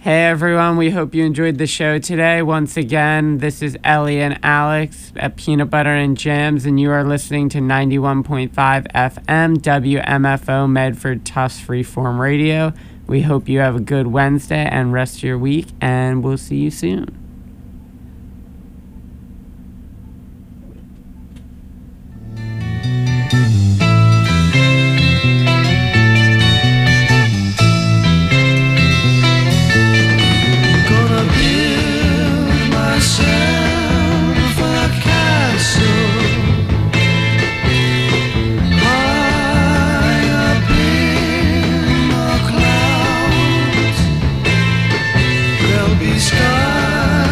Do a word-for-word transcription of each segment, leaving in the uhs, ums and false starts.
Hey everyone, we hope you enjoyed the show today. Once again, this is Ellie and Alex at Peanut Butter and Jams, and you are listening to ninety-one point five F M W M F O Medford Tufts Freeform Radio. We hope you have a good Wednesday and rest of your week, and we'll see you soon. Sky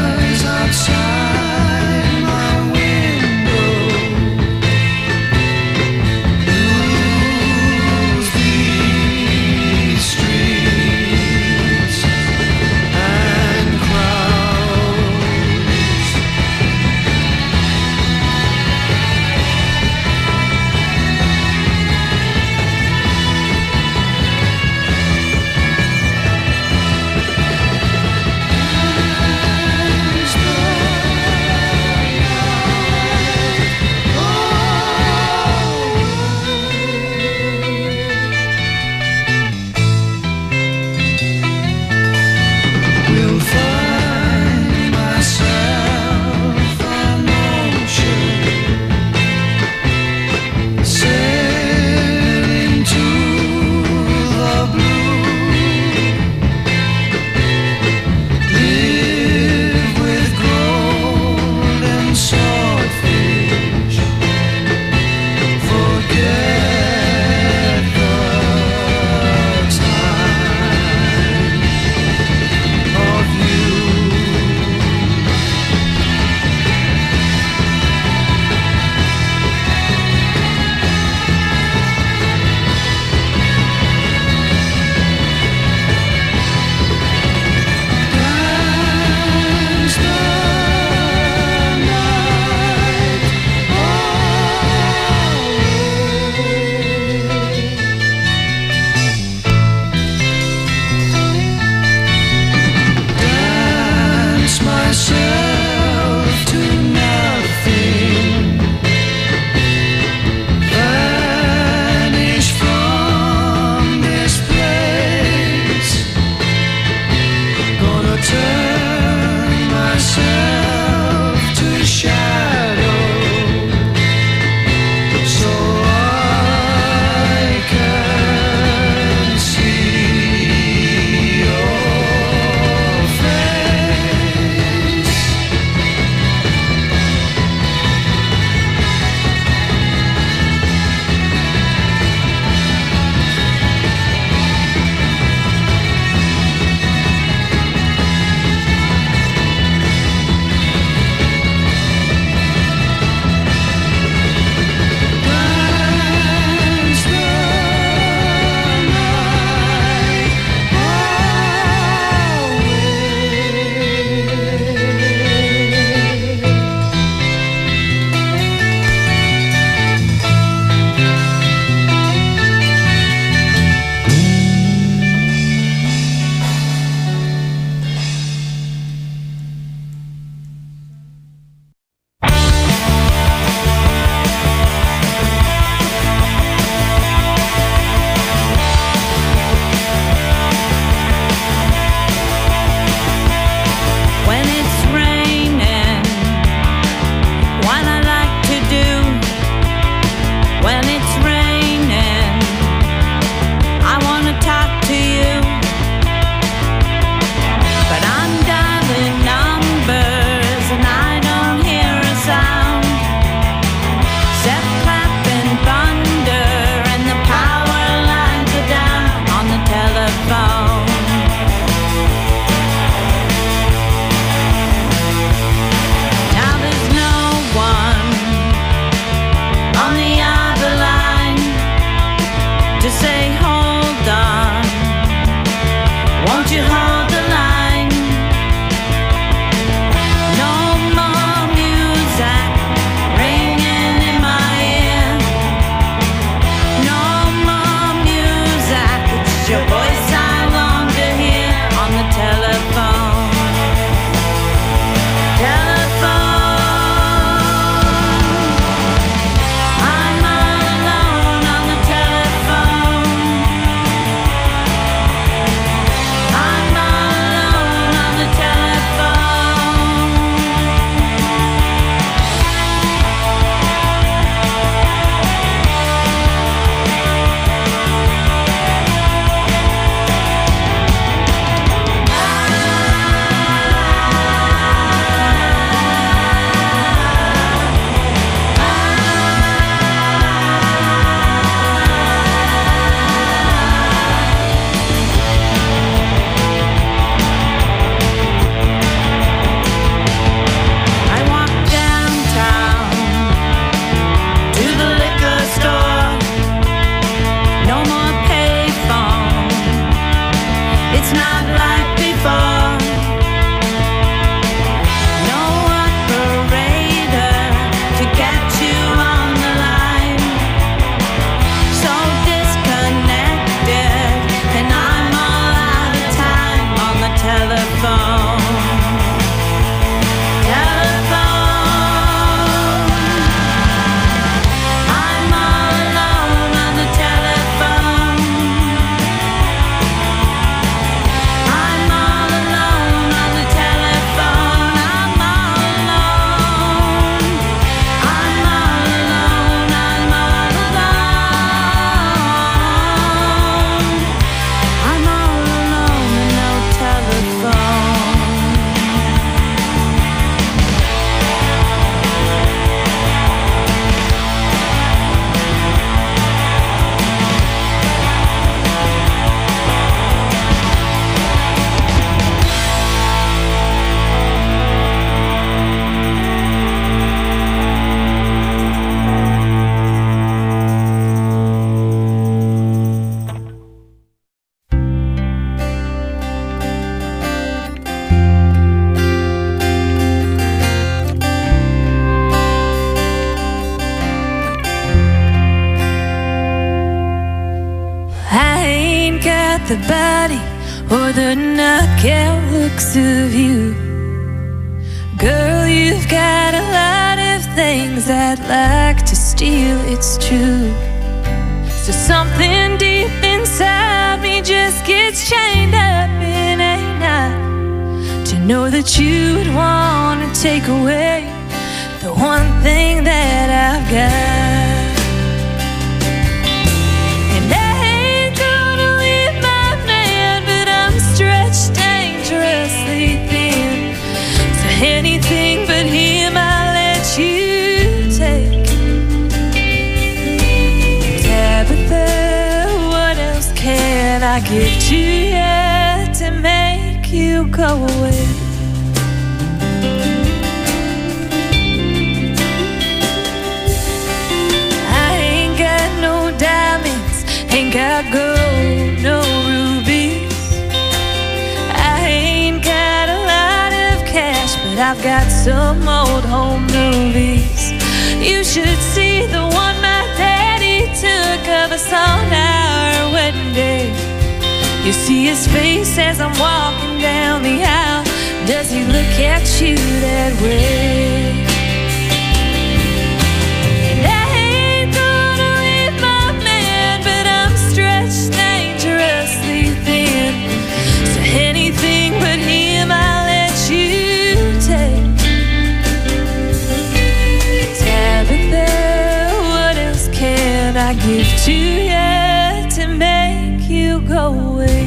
the body or the knockout looks of you. Girl, you've got a lot of things I'd like to steal, it's true. So something deep inside me just gets chained up in a knot, to know that you would want to take away the one thing that I've got. And I ain't gonna leave my man, but I'm stretched dangerously thin. So anything but him I'll let you take. Tabitha, what else can I give to you to make you go away? Ain't got gold, no rubies. I ain't got a lot of cash, but I've got some old home movies. You should see the one my daddy took of us on our wedding day. You see his face as I'm walking down the aisle. Does he look at you that way? Anything but him I'll let you take. Tabitha, what else can I give to you to make you go away?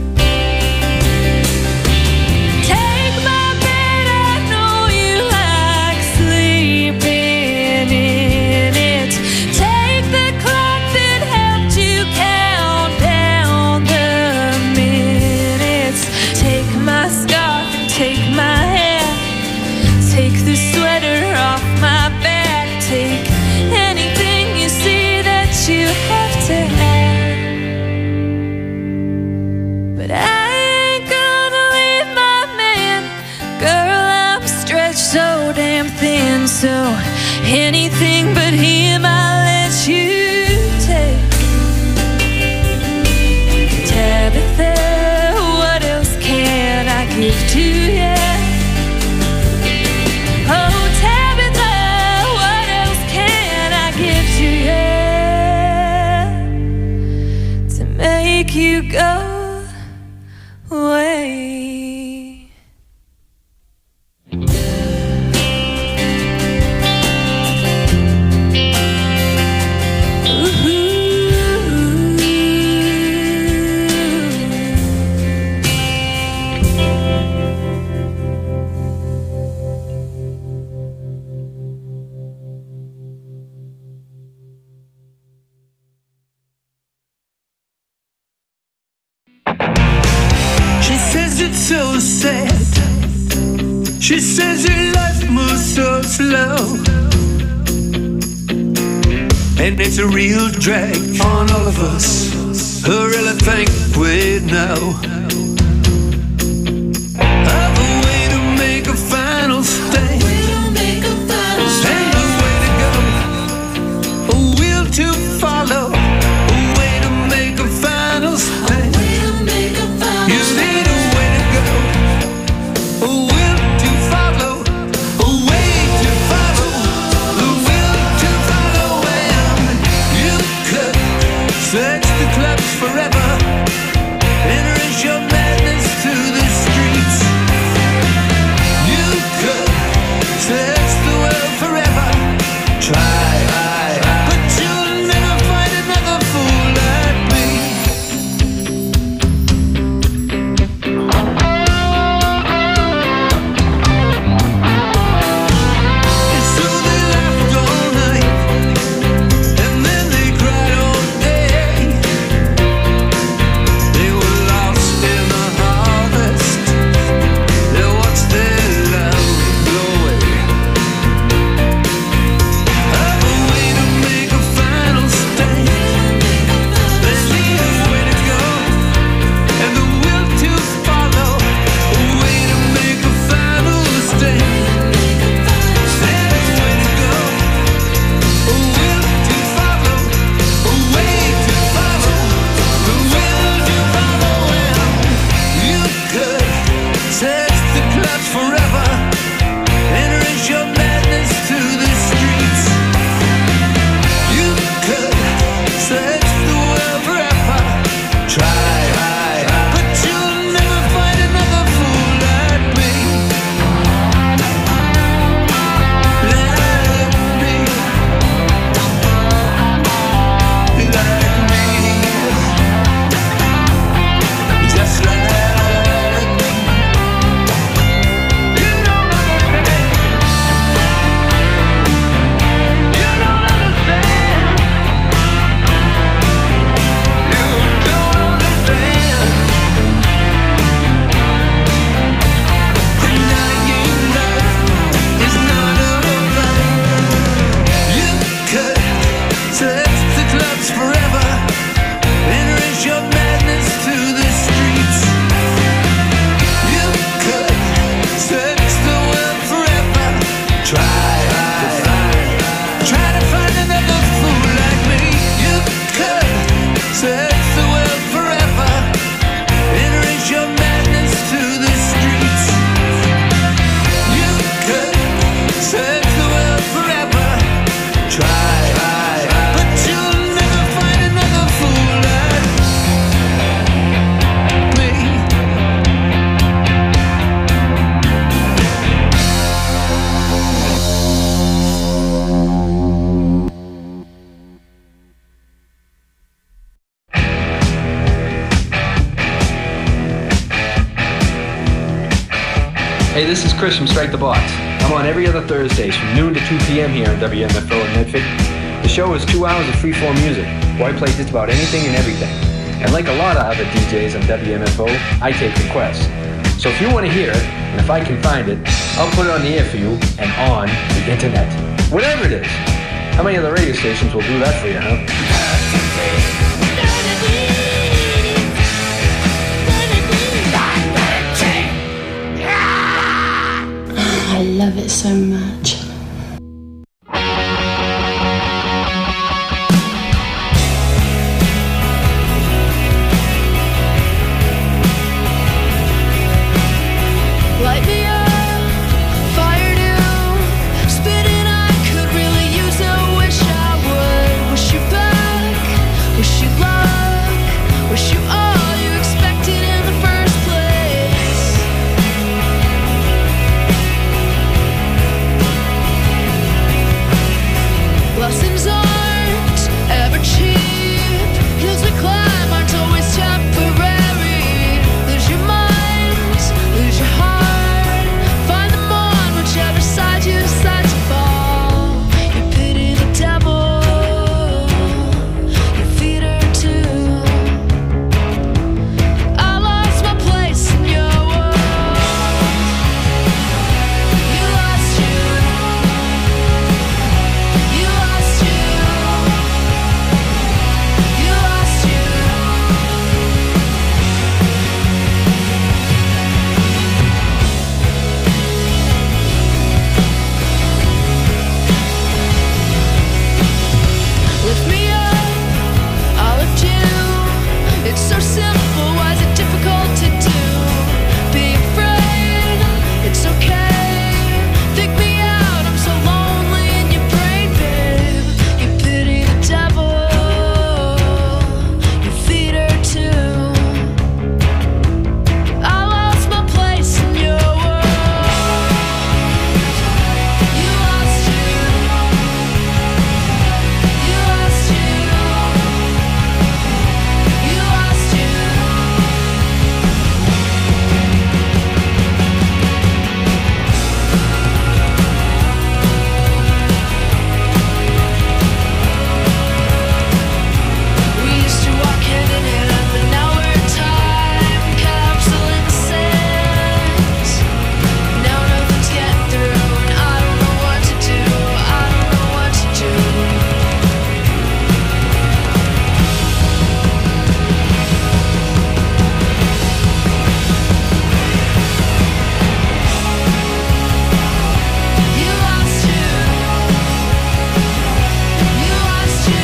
Take my bed, I know you like sleeping in it. Take the clock that helped you count down the minutes. Take my scarf and take my hair. Take the sweater off my back. Take anything you see that you have to have. But I ain't gonna leave my man. Girl, I'm stretched so damn thin. So anything but him I'll let you take. Tabitha, give to you. Oh, Tabitha, what else can I give to you to make you go away? It's so sad. She says your life moves so slow, and it's a real drag on all of us. I really think we know of a way to make a final stand, and a way to go, a will to follow, a way to make a final stand. You need a way to go, a will to follow, a way to follow, the will to follow. And you could search the clubs forever, enter a show this is Chris from Strike the Box. I'm on every other Thursdays from noon to two p.m. here on W M F O in Medford. The show is two hours of free-form music, where I play just about anything and everything. And like a lot of other D Js on W M F O, I take requests. So if you want to hear it, and if I can find it, I'll put it on the air for you and on the internet. Whatever it is. How many other radio stations will do that for you, huh? I love it so much. Light me up, fire new, spitting. I could really use a wish I would. Wish you back, wish you luck, wish you all you expected in the first place. Blessings aren't ever cheap. Hills we climb aren't always temporary. Lose your mind, lose your heart. Find them on whichever side you decide to fall. You pity the devil, you feed her too. I lost my place in your world. You lost you. You lost you. You lost you. Lift me up, I'll lift you. It's so simple, why is it difficult to do? Be afraid, it's okay. Think me out, I'm so lonely in your brain, babe. You pity the devil, you feed her too. I lost my place in your world. You lost you. You lost you. You lost you. We used to walk hand in hand, but now we're time capsule in the sands. Now nothing's getting through, and I don't know what to do. I don't know what to do. You lost you. You lost you.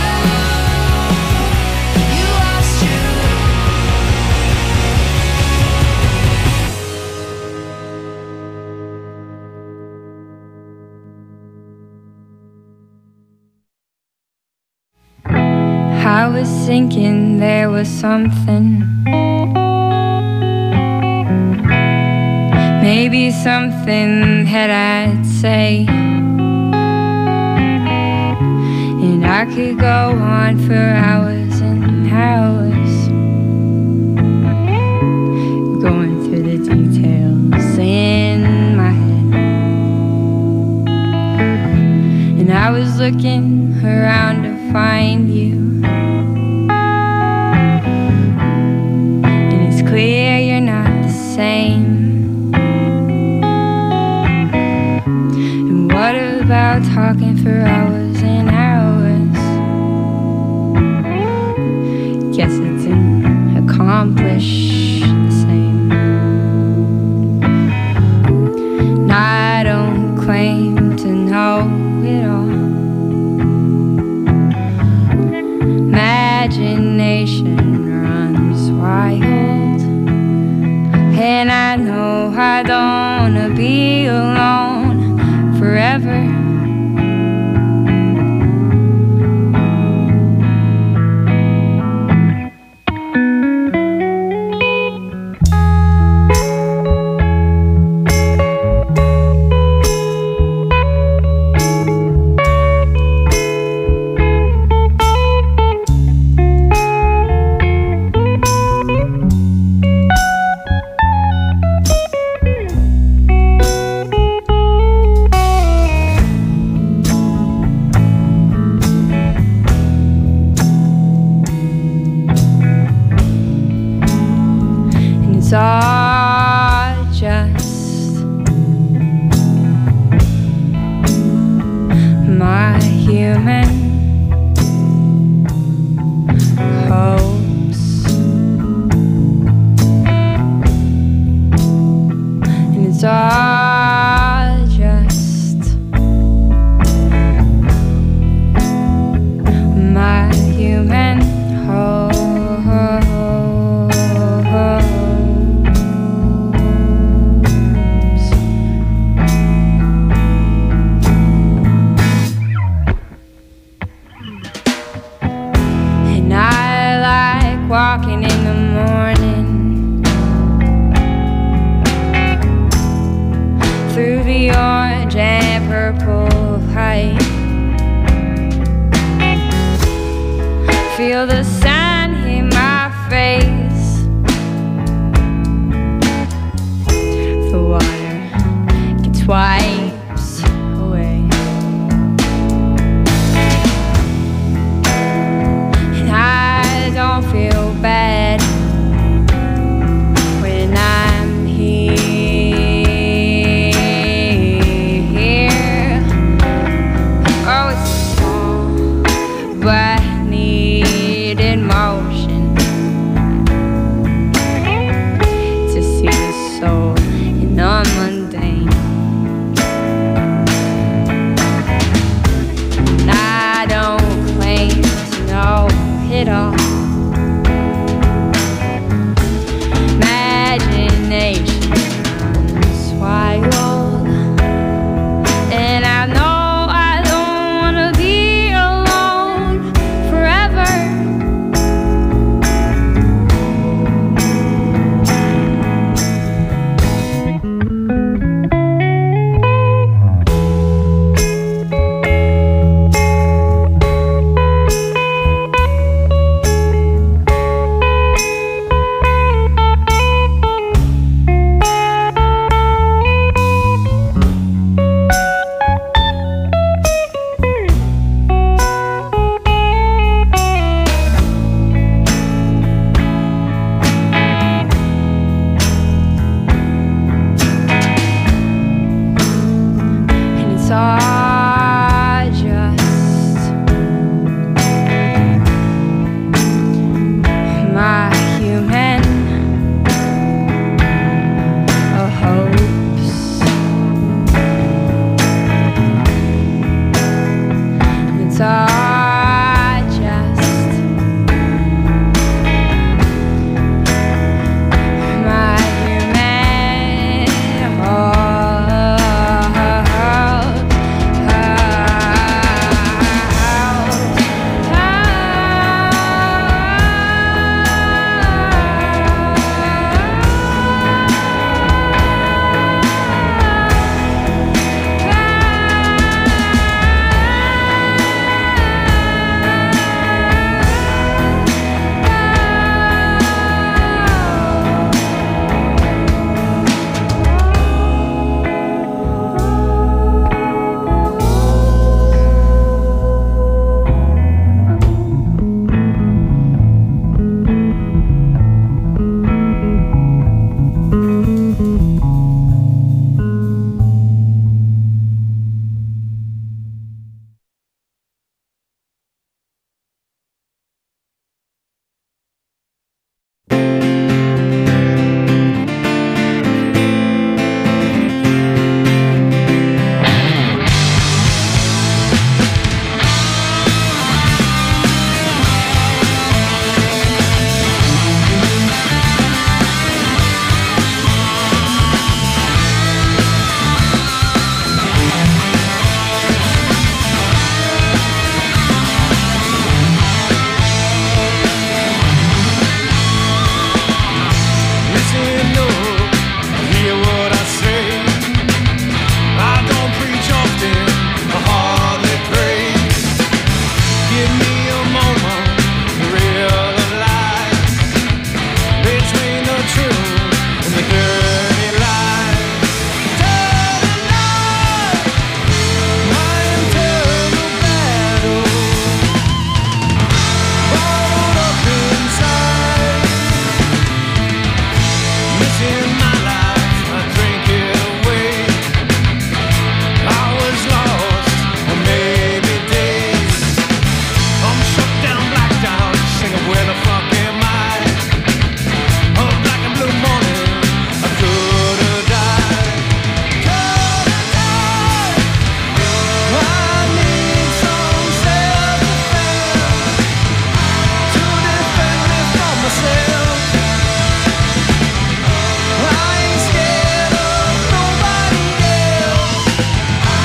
You lost you. I was thinking there was something, maybe something that I'd say, and I could go on for hours and hours, going through the details in my head. And I was looking around to find you, and it's clear you're not the same. And what about talking for hours and hours? Guess it didn't accomplish the same. And I don't claim to know it all. Imagination runs wild, and I know I don't wanna be alone forever. human hopes, and it's all just my human hopes.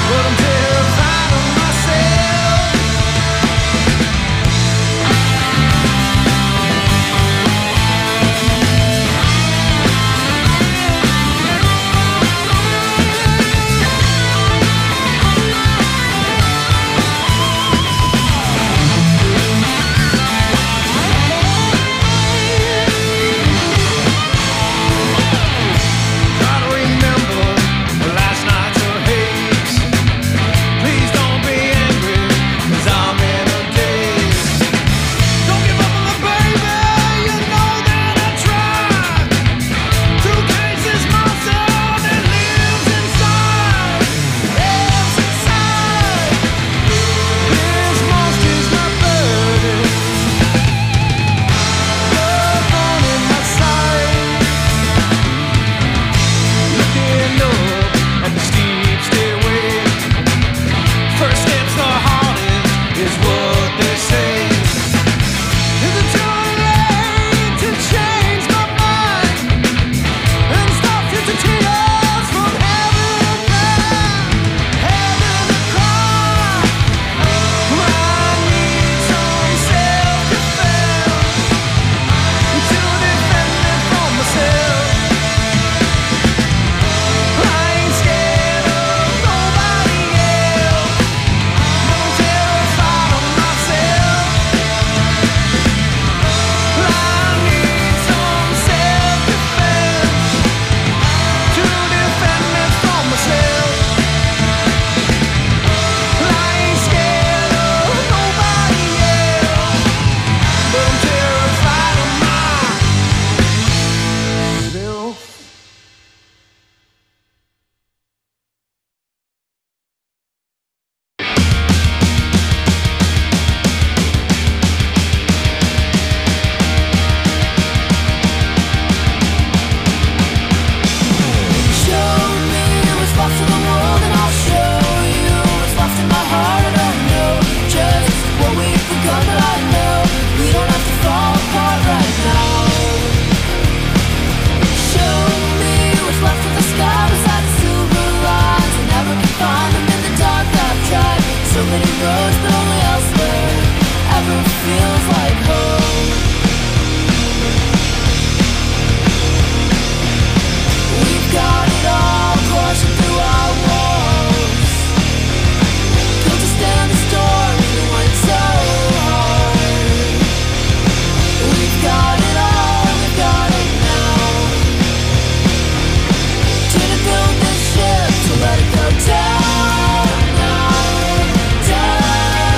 Down, down, down.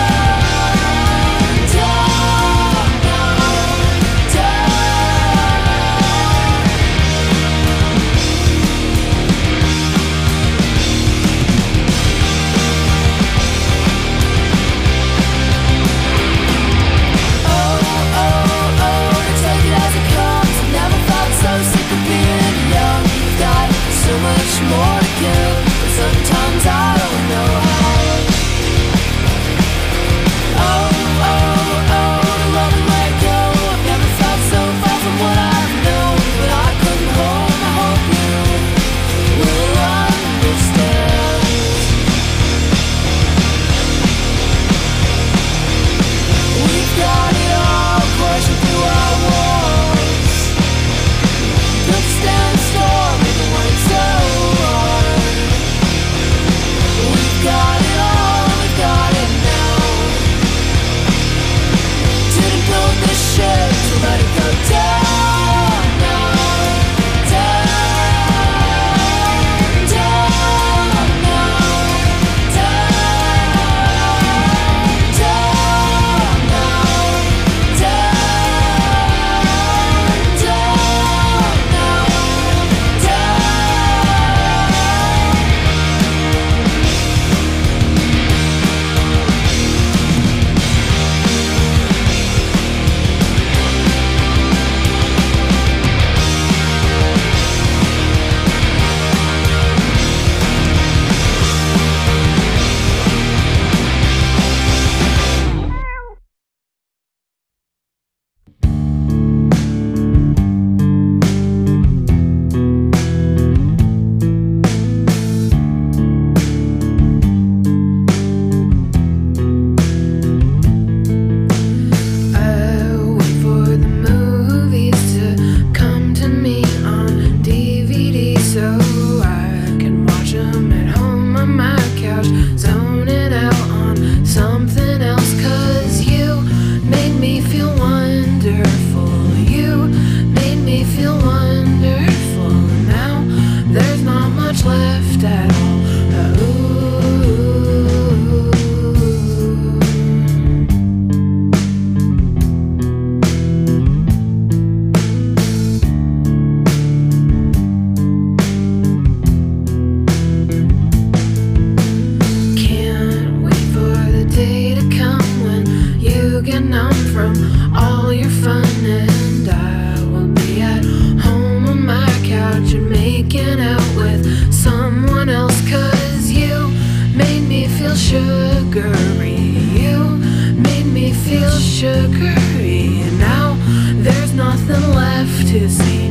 feel sugary. You made me feel sugary. And now there's nothing left to see.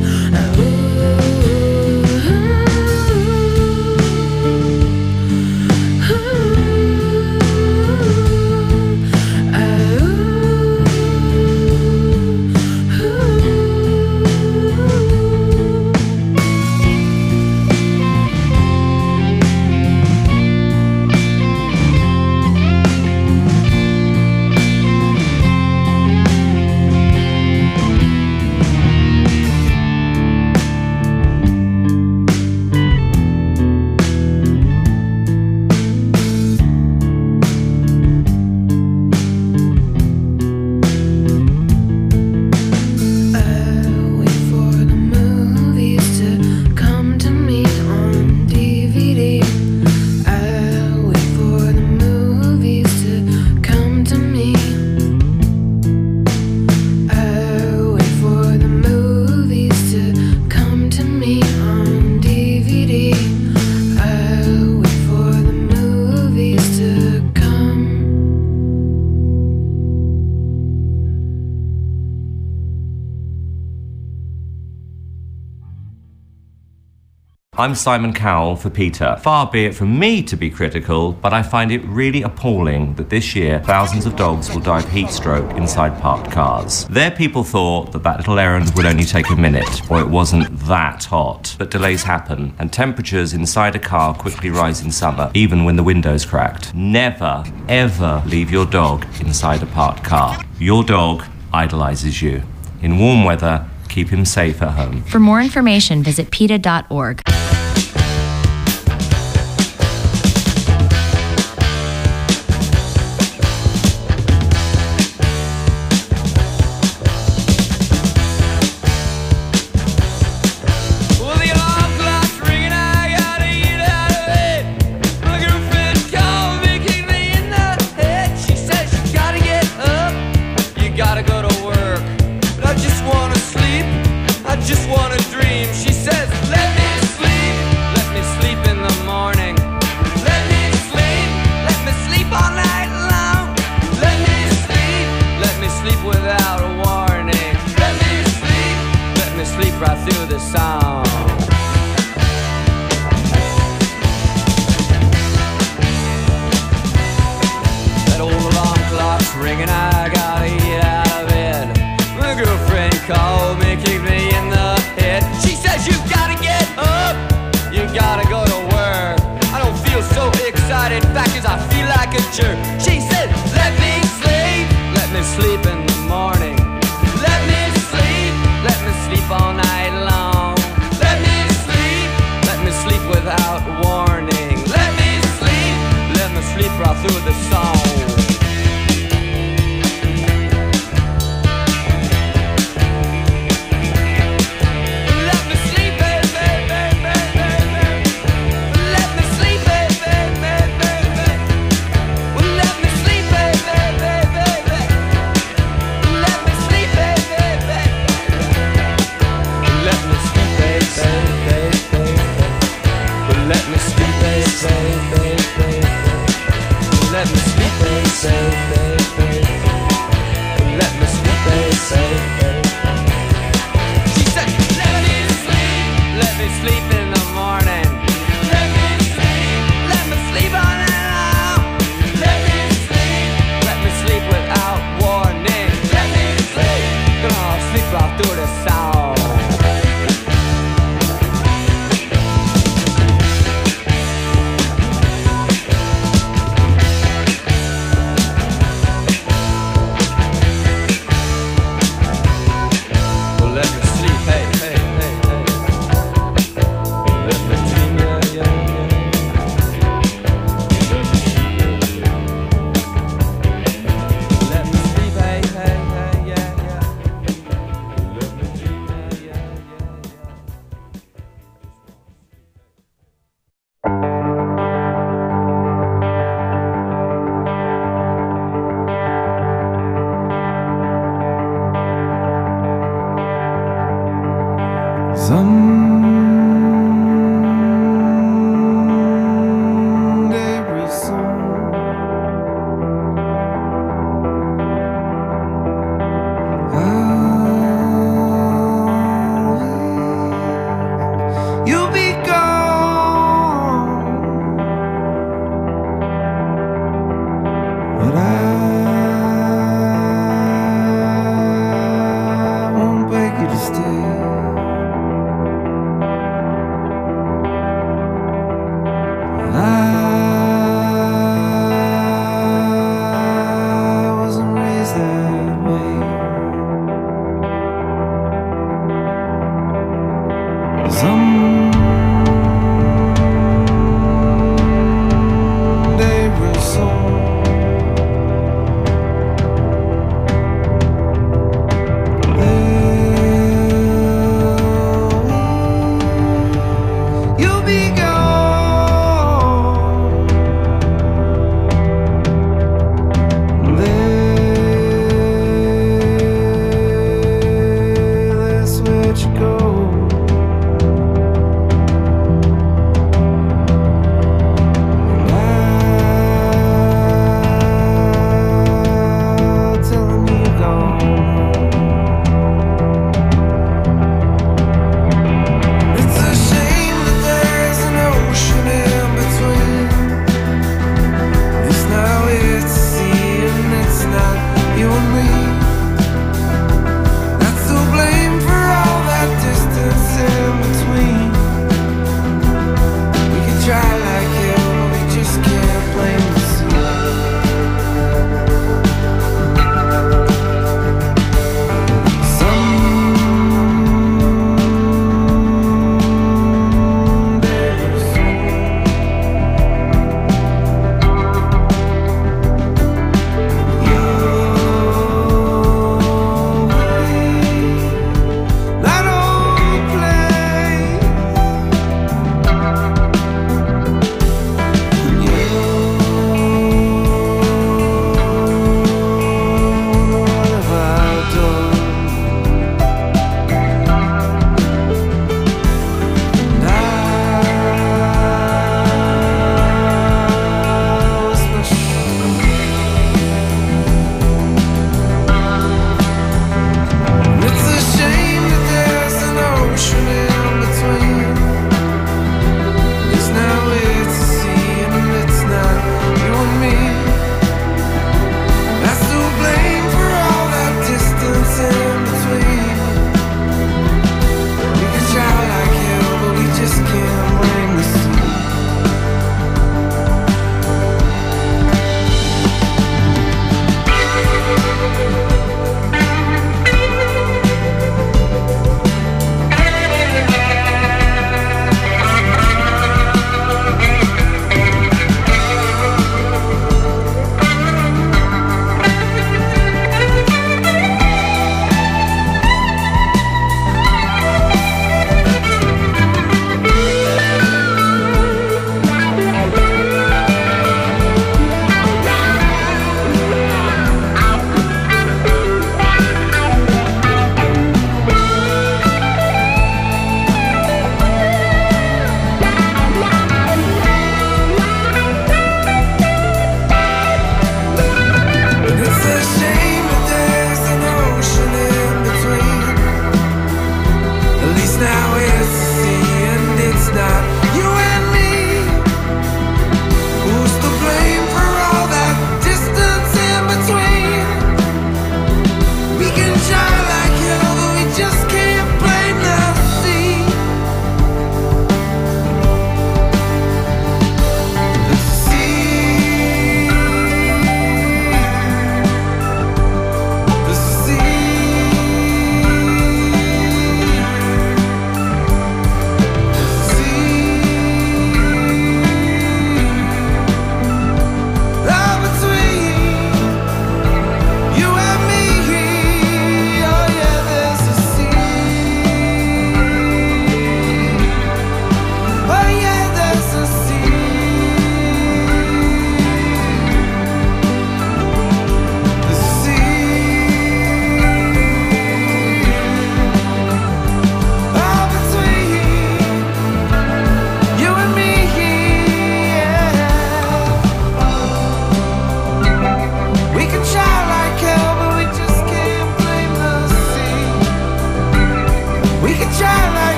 I'm Simon Cowell for PETA. Far be it from me to be critical, but I find it really appalling that this year thousands of dogs will die of heat stroke inside parked cars. Their people thought that that little errand would only take a minute, or it wasn't that hot. But delays happen, and temperatures inside a car quickly rise in summer, even when the window's cracked. Never, ever leave your dog inside a parked car. Your dog idolizes you. In warm weather, keep him safe at home. For more information, visit PETA dot org. Let me sleep.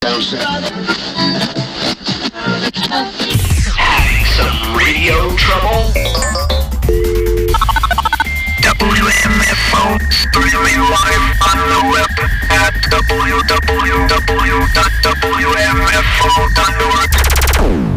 Having some radio trouble? W M F O streaming live on the web at w w w dot w m f o dot org.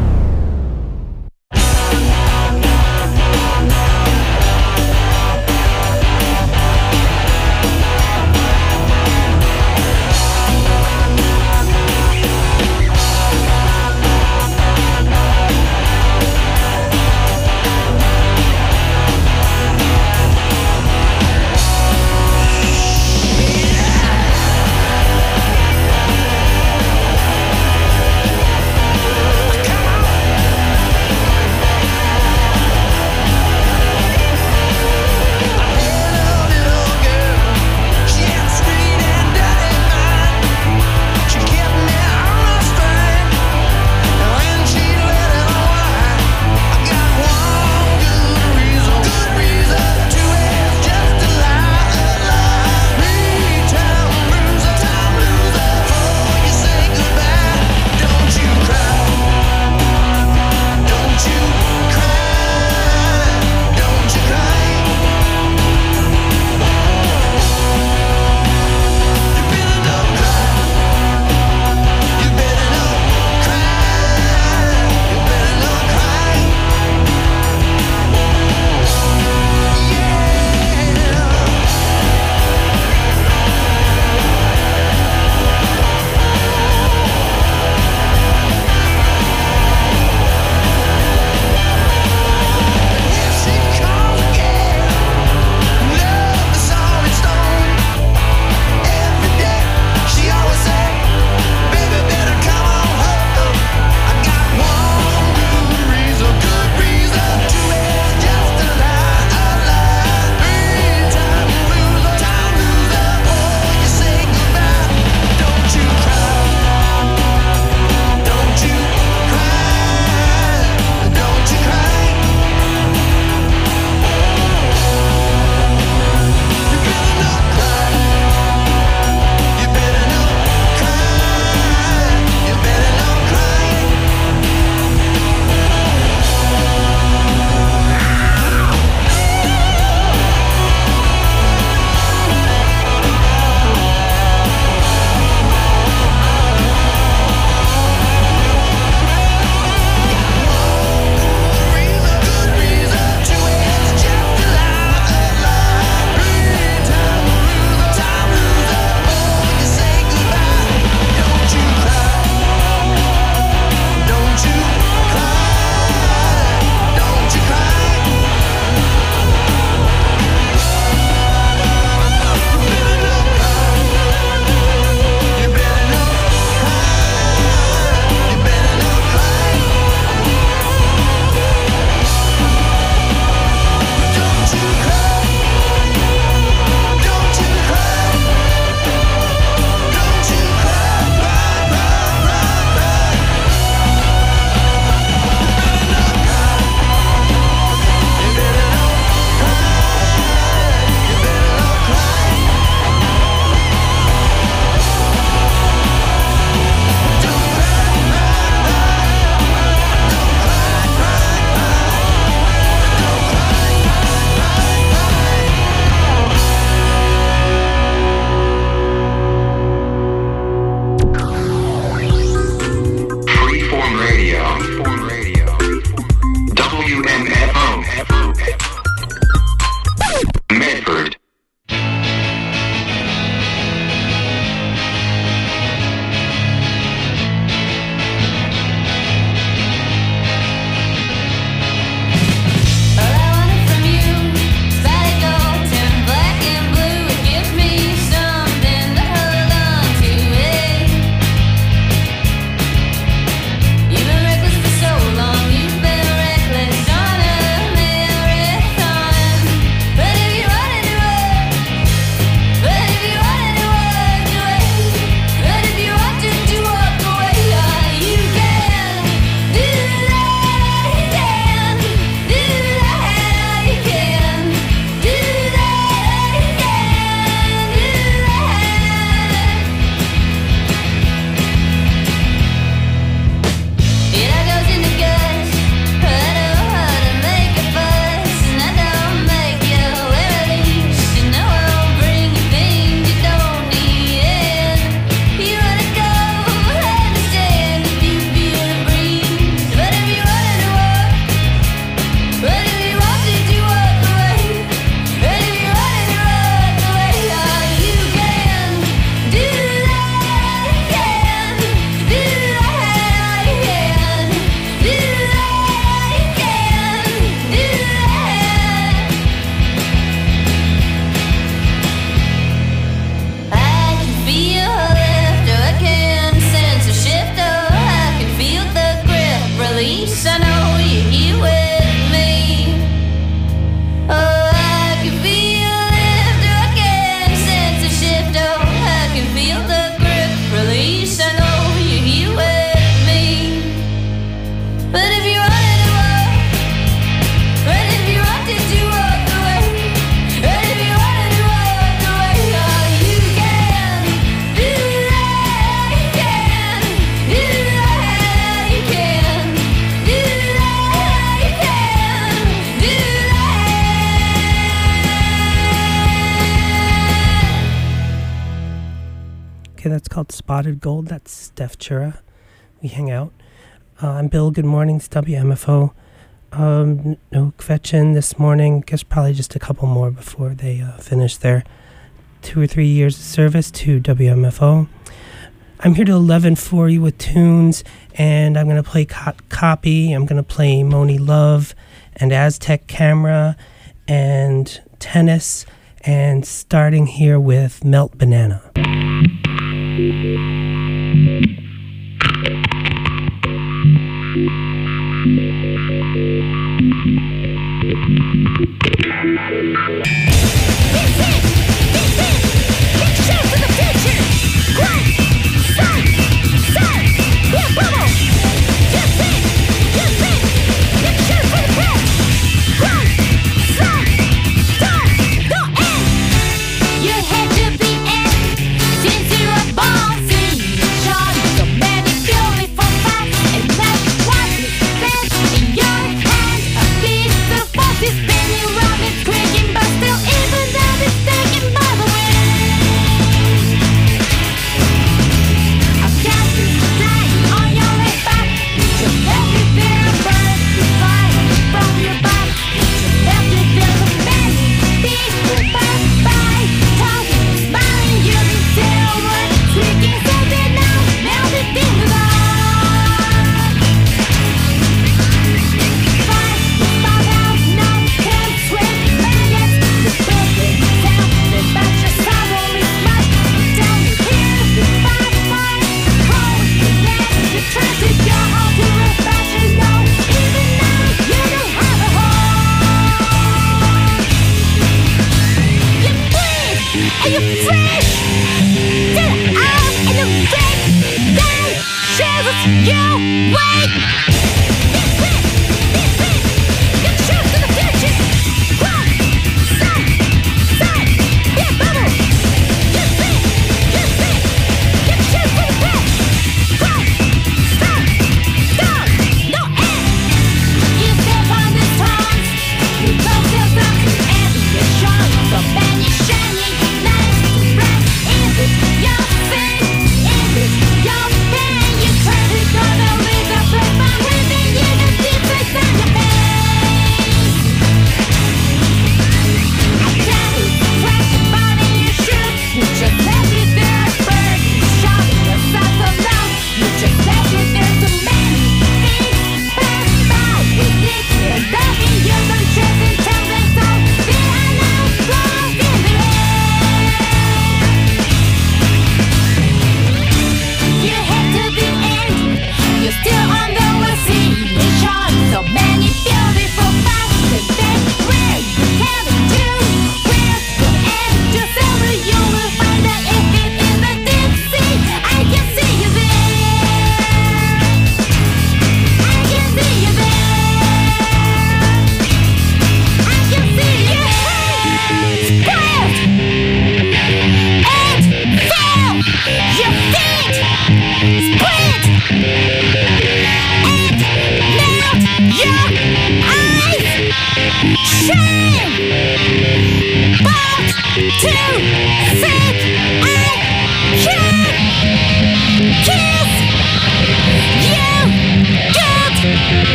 that's called Spotted Gold. That's Steph Chura. We hang out. Uh, I'm Bill. Good morning. It's W M F O. Um, no Kvetchin this morning. Guess probably just a couple more before they uh, finish their two or three years of service to W M F O. I'm here to eleven for you with tunes, and I'm going to play co- Copy. I'm going to play Moni Love and Aztec Camera and Tennis, and starting here with Melt Banana.